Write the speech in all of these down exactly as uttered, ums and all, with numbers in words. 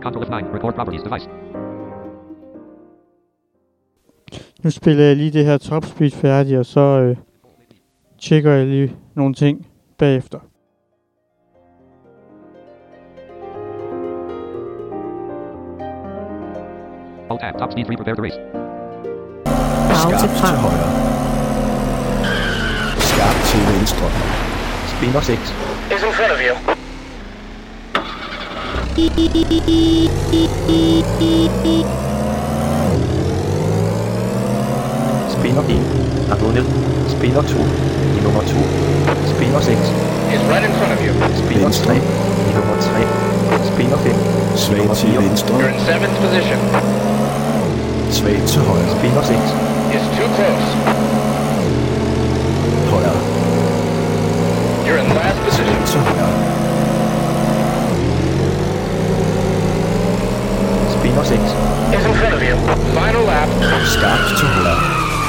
Control F nine. Record properties device. Nu spiller jeg lige det her top speed færdigt, og så øh, tjekker jeg lige nogle ting bagefter. Alt tab. Top speed three. Prepare to race. Skarp til højre. Skarp til venstre. Spinner six. Is in front of you. Spinner en. Har vundet. Spinner to. I nummer to. Spinner six. Is right in front of you. Spinner Venstre. tre. I nummer tre. Spinner fem. Svag til venstre. You're in seventh position. Svag til højre. Spinner six. Is too close. Højre. You're in last position. Til højre. Spinner six. Is in front of you. Final lap. Skarp til højre.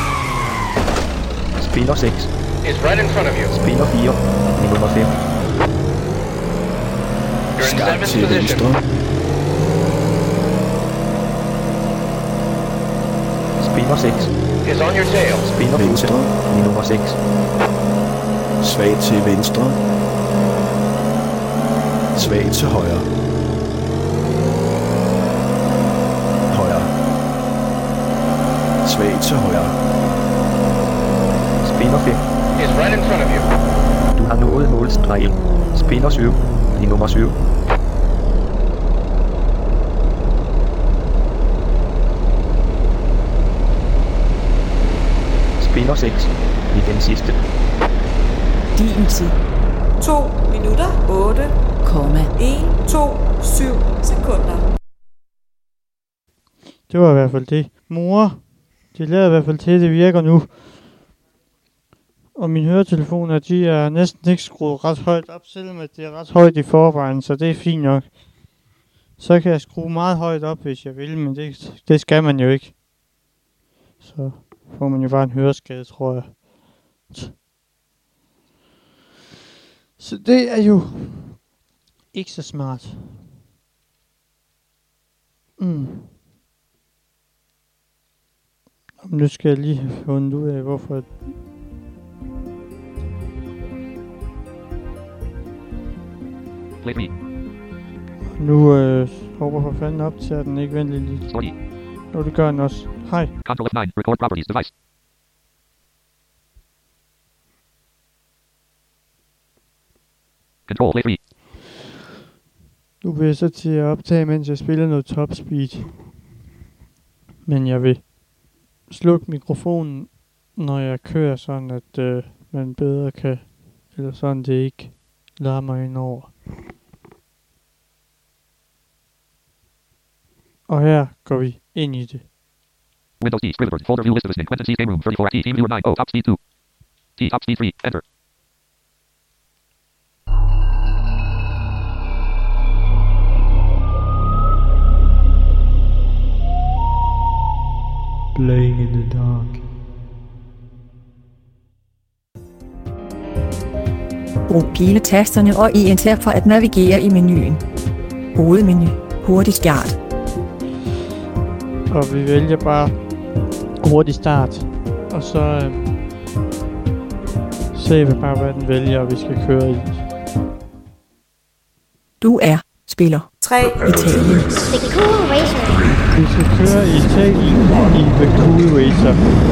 Spinner six. Is right in front of you. Spinner fire. I nummer fem. You're in Skarp seventh til position. venstre. Spinner six. Is on your tail. Spinner Venstre. otte. I nummer seks. Svag til venstre. Svag til højre. Højre. Svag til højre. Spinner fem. Is right in front of you. Du har nået målstregen. Spinner syv. I nummer syv. Spinner seks. I den sidste. Din tid. to minutter, otte Komma. en to syv sekunder. Det var i hvert fald det. Mor, det lader i hvert fald til, det virker nu. Og mine høretelefoner, de er næsten ikke skruet ret højt op, selvom at det er ret højt i forvejen, så det er fint nok. Så kan jeg skrue meget højt op, hvis jeg vil, men det, det skal man jo ikke. Så får man jo bare en høreskade, tror jeg. Så det er jo ikke så smart. Mm. Nu skal jeg lige have fundet ud af, hvorfor... Play three. Nu øh, håber for fanden op til, at den ikke venter lidt. Sorry. Og det gør den også. Hej. Control F nine. Record properties device. Control play three. Nu vil jeg så til at optage, mens jeg spiller noget top speed. Men jeg vil slukke mikrofonen, når jeg kører, sådan at øh, man bedre kan, eller sådan det ikke larmer ind over. Og her går vi ind i det. Windows D. Scribbler. Folder view list of listening. Quentin C's game room. thirty-four. T. Team viewer nine. Oh. Top speed two. T. Top speed three. Enter. Playing in the dark. Brug piletasterne og enter for at navigere i menuen. Hovedmenu. Hurtig start. Og vi vælger bare hurtig start. Og så øh, ser vi bare, hvad den vælger, og vi skal køre i. Du er spiller. tre Italien. The Cool Racer. Vi skal køre i Italien i The Cool Racer.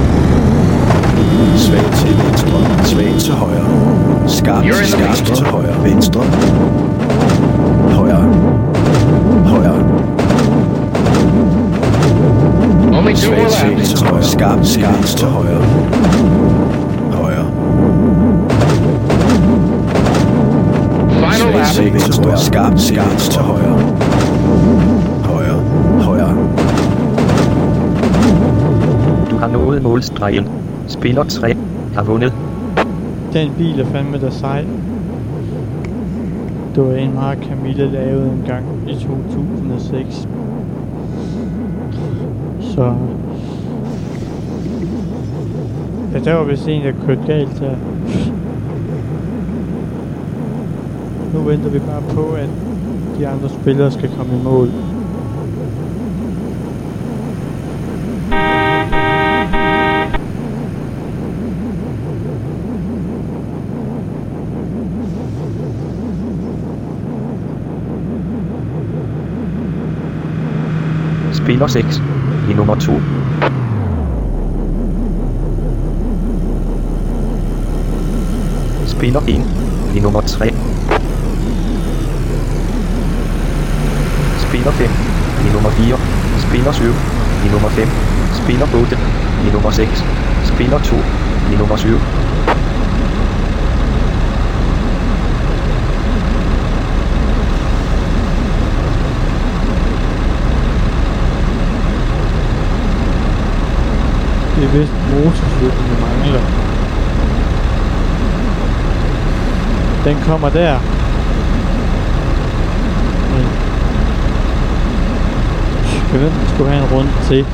Svag til venstre. Svag til højre. Skarp, skarp til højre. Venstre. Højre. Højre. Only two more Svag laps. til højre. Skarp, skarp til højre. Højre. Final lap. Svag til venstre. Skarp, skarp til højre. Højre. Højre. Du har nået målstregen. Spiller tre. Har vundet. Den bil er fandme der sej. Det var en meget Camilla lavede en gang i to tusind og seks. Så... Ja, der var vist en, der kørte galt der. Nu venter vi bare på, at de andre spillere skal komme i mål. Spiller seks. I nummer to. Spiller en. I nummer tre. Spiller fem. I nummer fire. Spiller syv. I nummer fem. Spiller otte. I nummer seks. Spiller to. I nummer syv. Det er vist motorcyklen, vi mangler. Den kommer der. Men skal vi skulle have en runde til.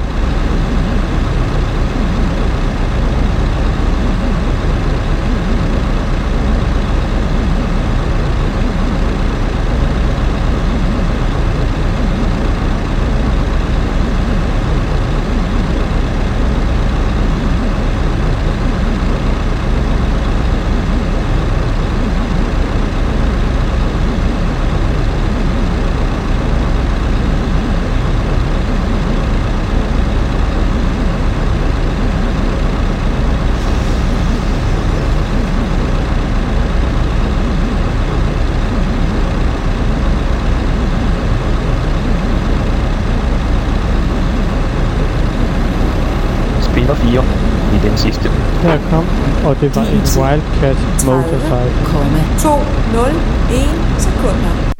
fire i den sidste. Her kom den, og det var en Wildcat motorcycle. to nul en sekunder.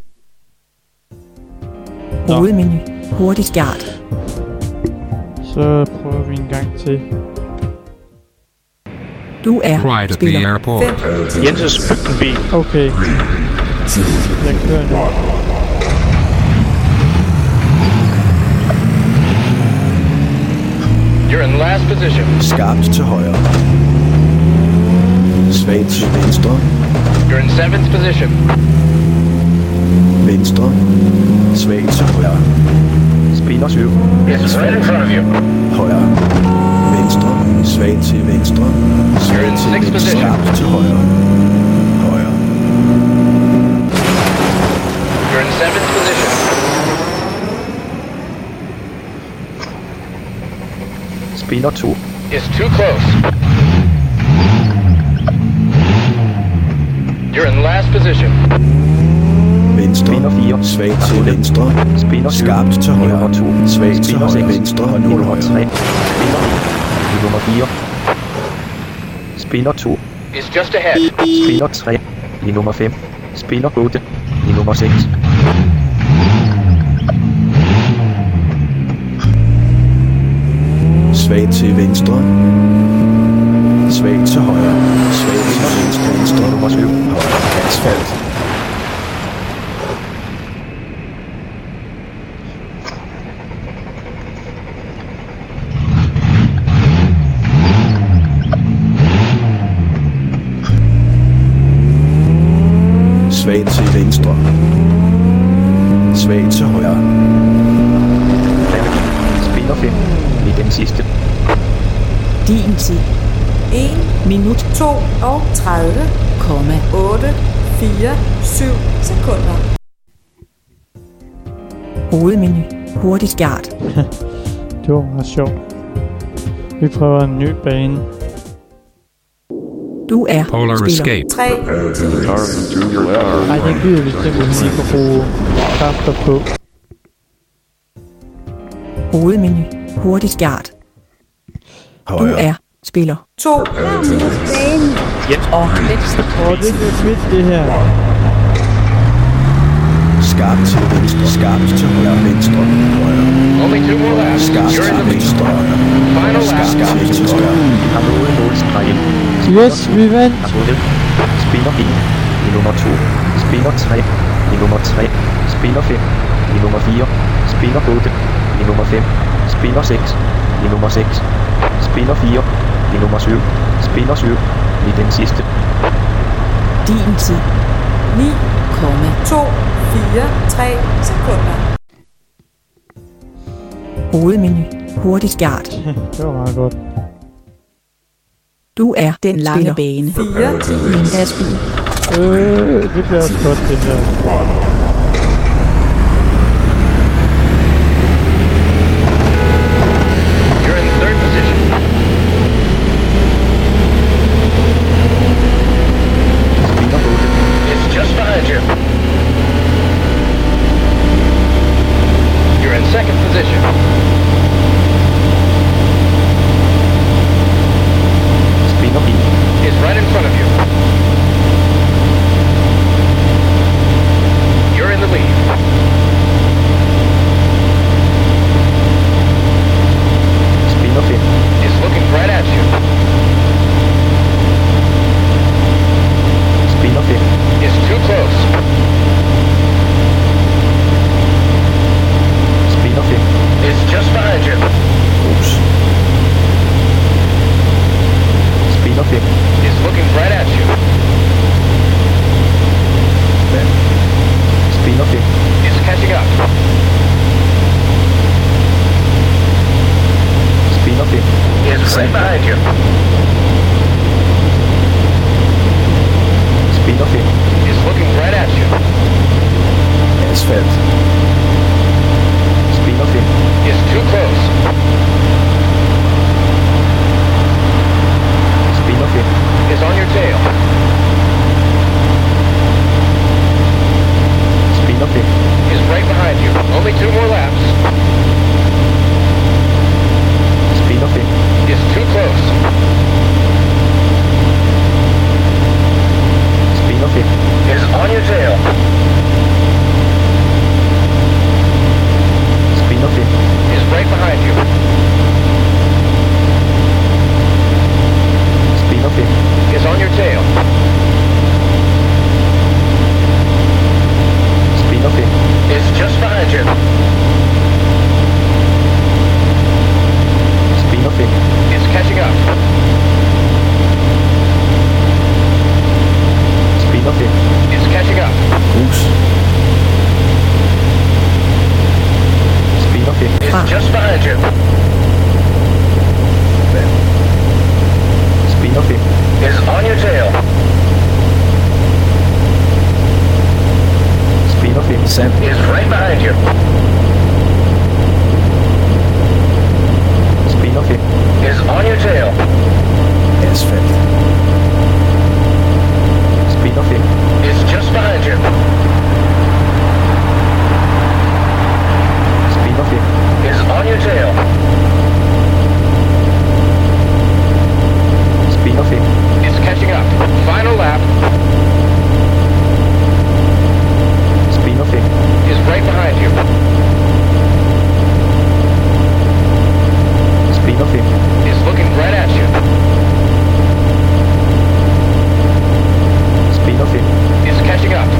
Hovedmenu. Hurtig start. Så prøver vi en gang til. Du er Right at the spiller. airport. Jenses bil. Okay. Jeg kører nu. You're in last position. Skarpt til højre. Svagt til venstre. You're in seventh position. Venstre. Svagt til højre. Spiller syv. It's right in front of you. Højre. Venstre. Svagt til venstre. Svagt til sixth venstre. position. Skarpt til højre. Højre. You're in seventh position. Spiller to. It's too close. You're in last position. Venstre. Spiller fire. Svagt til venstre. Spiller syv. Skarpt til I højre. nummer to. Svagt til Spiller højre. seks. Venstre. I Og nu nummer højre. tre. Spiller en. I nummer fire. Spiller to. It's just ahead. Spiller tre. I nummer fem. Spiller otte. I nummer seks. Svagt til venstre. Svagt til højre. Svagt til venstre. Venstre. Nummer syv. Højre. Asfalt. Svagt til venstre. Svagt til højre. Spiller fem. I den sidste. Din tid. en Minut. to og tredive Komma. otte fire syv sekunder. Hovedmenu. Hurtig start. Det var meget sjovt. Vi prøver en ny bane. Du er Polar spiller. Escape. tre Ej, den gider vi simpelthen ikke bruge kræfter på. Hovedmenu. Hurtig start. Du Højre. er spiller. to Åh, det bliver fedt det her. Skarpt til venstre. Skarpt til højre. Venstre. Højre. Only two more laps. Skarpt You're til in the lead. venstre. Final lap. Skarpt til venstre. Har nået målstregen. Yes, vi vandt. Har vundet. Spiller en. I nummer to. Spiller tre. I nummer tre. Spiller fem. I nummer fire. Spiller otte. I nummer fem. Spiller seks. I nummer seks. Spiller fire. I nummer syv. Spiller syv. I den sidste. Din tid. ni Komma. to fire tre sekunder. Hovedmenu. Hurtig start. Det var meget godt. Du er Den lange spiller. bane. fire I en lastbil. Øh, det bliver også godt det her. fem. Fra. Just behind you. Spiller fem. Is on your tail. Spiller fem. Sand. Is right behind you. Spiller fem. Is on your tail. Asfalt. Spiller fem. Is just behind you. Spiller fem. Is on your tail. Spiller fem. Is catching up. Final lap. Spiller fem. Is right behind you. Spiller fem. Is looking right at you. Spiller fem. Is catching up.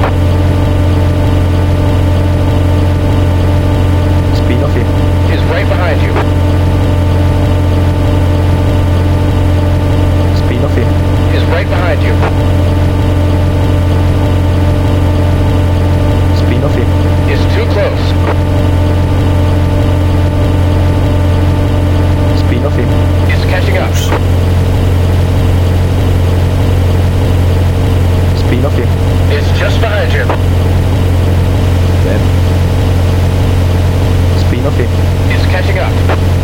Spiller fem. Is right behind you. Spiller fem. Is right behind you. Spiller fem. Is too close. Spiller fem. Is catching up. Spiller fem. Is just behind you. Vand. Spiller fem. Is catching up.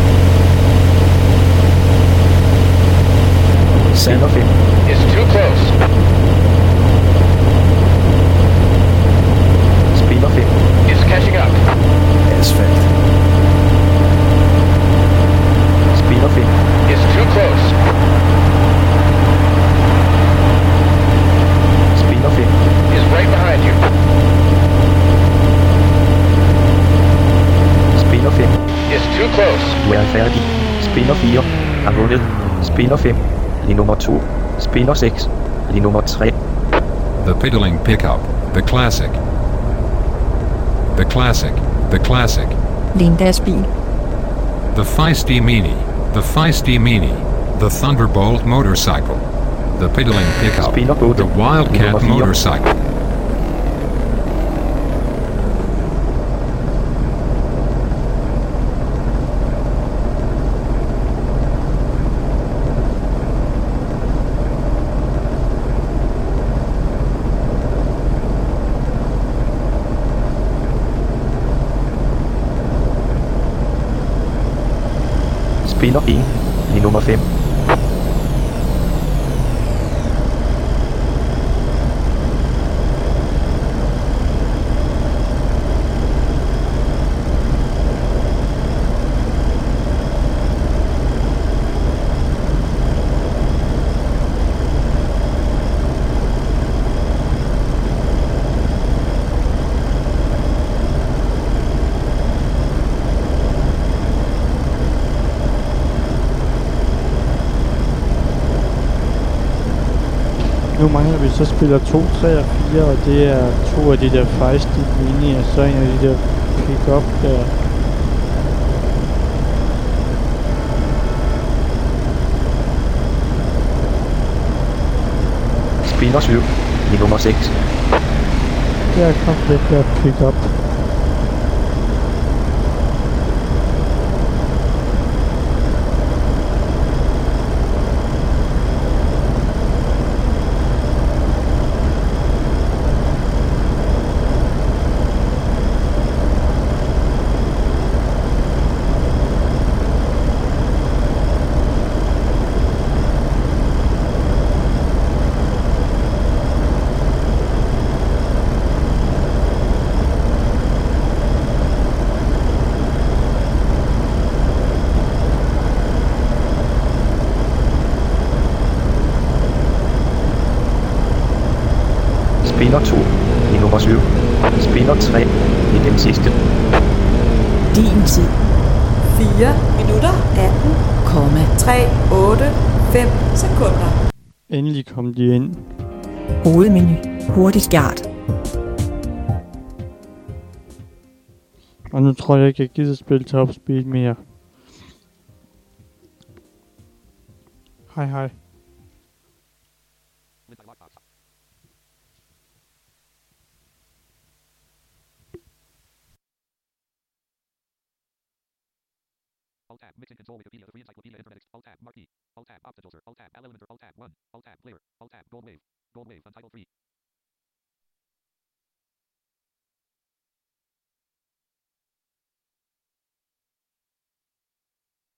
Sand. Spiller fem. Is too close. Spiller fem. Is catching up. Asfalt. Spiller fem. Is too close. Spiller fem. Is right behind you. Spiller fem. Is too close. Du er færdig. Spiller fire. Har vundet. Spiller fem. Lige nummer to. Spiller seks. Lige nummer tre. The Piddling Pickup, the classic. The classic, the classic. Lindas bil. The Feisty Mini, the Feisty Mini. The Thunderbolt motorcycle. The Piddling Pickup, Spiller otte. the Wildcat Nummer fire. motorcycle. Spiller en. Lige nummer fem. Nu mangler vi så spiller to, tre og fire, og det er to af de der Feisty Mini, og så en af de der pick-up der. Spiller syv. Lige nummer seks. Der kom den der pick-up. Spiller to. Lige nummer syv. Spiller tre. I den sidste. Din tid. fire minutter, atten, Komma. tre, otte, fem sekunder. Endelig kom de ind. Hovedmenu. Hurtig start. Og nu tror jeg ikke, jeg gider spille Top Speed mere. Hej hej. Mixing console Wikipedia, the free encyclopedia internet. Alt tab marquee. Alt tab obstacle. Alt tab L Elementor. Alt tab one. Alt tab player. Alt tab gold wave. Gold wave untitled three.